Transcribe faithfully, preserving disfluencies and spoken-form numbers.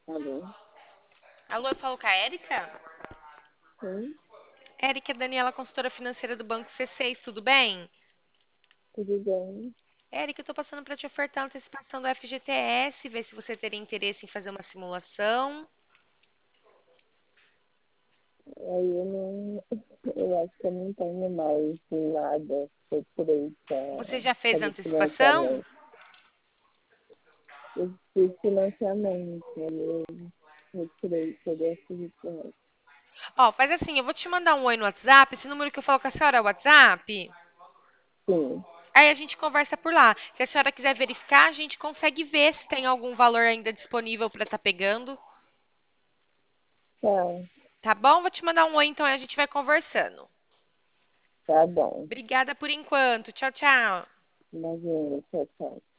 Alô? Alô, eu falo com a Érica? Sim, Érica é Daniela, consultora financeira do Banco C seis, tudo bem? tudo bem? Érica, eu tô passando para te ofertar a antecipação do F G T S, ver se você teria interesse em fazer uma simulação. Aí eu não, eu acho que eu não tenho mais nada que eu tirei Você para já fez a fazer antecipação? financiamento. Eu fiz financiamento, aí eu retirei todo esse financiamento. Ó, faz assim, eu vou te mandar um oi no WhatsApp, esse número que eu falo com a senhora é o WhatsApp. Sim, Aí a gente conversa por lá. Se a senhora quiser verificar, a gente consegue ver se tem algum valor ainda disponível para estar pegando. tá, Tá bom? Vou te mandar um oi então e a gente vai conversando. tá bom. Obrigada por enquanto. Tchau, tchau. Imagina, tchau, tchau.